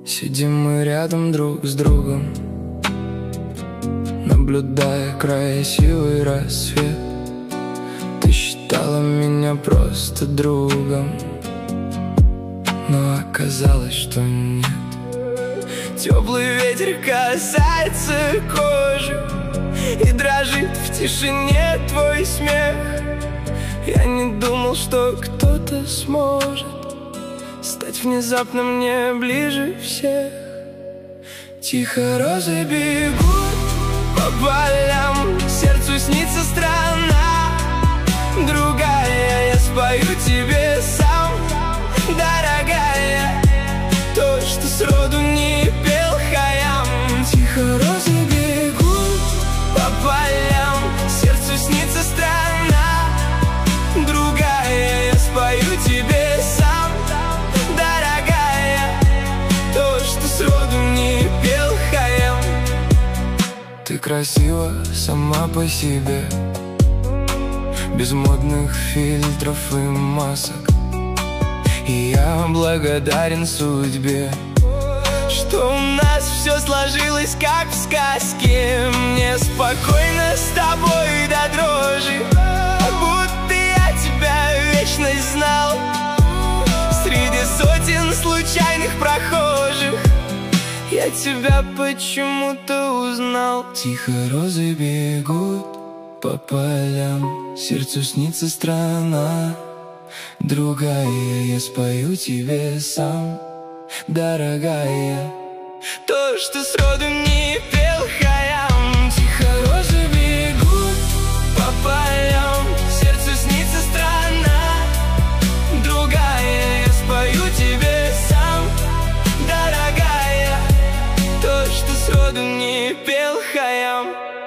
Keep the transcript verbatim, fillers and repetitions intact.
Сидим мы рядом друг с другом, наблюдая красивый рассвет. Ты считала меня просто другом, но оказалось, что нет. Теплый ветер касается кожи, и дрожит в тишине твой смех. Я не думал, что кто-то сможет стать внезапно мне ближе всех. Тихо розы бегут по полям, сердцу снится страна другая. Я спою тебе сам, дорогая, то, что сроду не пел Хайам. Тихо розы бегут по полям, сердцу снится страна другая. Я спою тебе сам, дорогая, то, что сроду не пел Хайам. Ты красива сама по себе, без модных фильтров и масок. И я благодарен судьбе, что у нас все сложилось как в сказке. Мне спокойно с тобой до дрожи, будто я тебя вечность знал. Среди сотен случайных прохожих я тебя почему-то узнал. Тихо розы бегут по полям, сердцу снится страна другая. Я спою тебе сам, дорогая, то, что сроду не пел Хайам. Тихо розы бегут по полям, сердцу снится страна другая. Я спою тебе сам, дорогая, то, что сроду не пел Хайам.